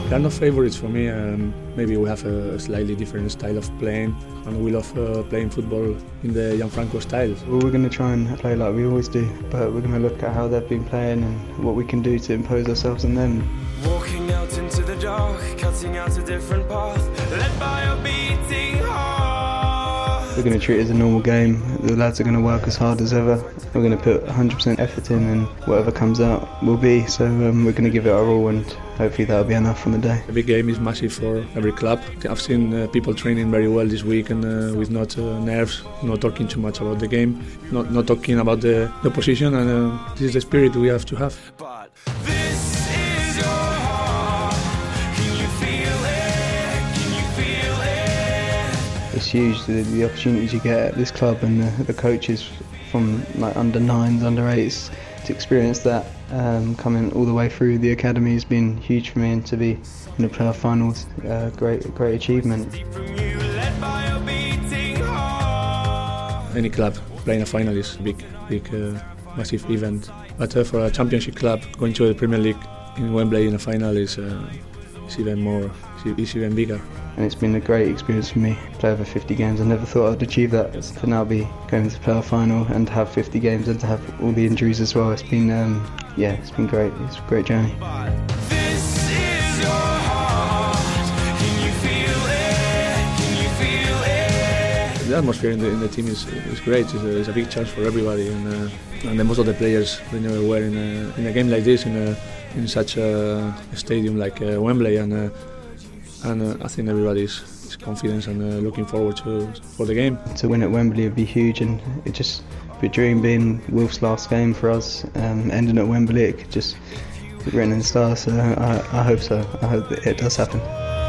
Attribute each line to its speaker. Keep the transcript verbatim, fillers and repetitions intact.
Speaker 1: There are no favourites for me. Um, maybe we have a slightly different style of playing, and we love uh, playing football in the Gianfranco style.
Speaker 2: Well, we're going to try and play like we always do, but we're going to look at how they've been playing and what we can do to impose ourselves on them.
Speaker 3: Walking out into the dark, cutting out a different path, led by a beating heart.
Speaker 2: We're going to treat it as a normal game. The lads are going to work as hard as ever. We're going to put one hundred percent effort in, and whatever comes out will be. So um, we're going to give it our all, and hopefully that'll be enough on the day.
Speaker 1: The big game is massive for every club. I've seen uh, people training very well this week, and uh, with not uh, nerves, not talking too much about the game, not not talking about the, the opposition, and uh, this is the spirit we have to have.
Speaker 3: But this is your heart. Can you feel it? Can you feel it?
Speaker 2: It's huge, the, the opportunities you get at this club, and the, the coaches from like under nines, under eights, to experience that um, coming all the way through the academy has been huge for me, and to be in the playoff finals, uh, great, great achievement.
Speaker 1: Any club playing a final is a big, big, uh, massive event. But uh, for a championship club, going to the Premier League in Wembley in a final is, uh, is even more, is even bigger.
Speaker 2: And it's been a great experience for me. Play over fifty games. I never thought I'd achieve that. To now be going to the playoff final and to have fifty games and to have all the injuries as well. It's been, um, yeah, it's been great. It's a great journey.
Speaker 3: This is your heart. Can you feel it? Can you feel it?
Speaker 1: The atmosphere in the, in the team is, is great. It's a, it's a big chance for everybody, and uh, and then most of the players they never were in a, in a game like this, in a, in such a stadium like uh, Wembley, and uh, and uh, I think everybody is, is confident and uh, looking forward to for the game.
Speaker 2: To win at Wembley would be huge, and it just be a dream being Wilf's last game for us, um, ending at Wembley. It could just be written in the stars. So I, I hope so. I hope that it does happen.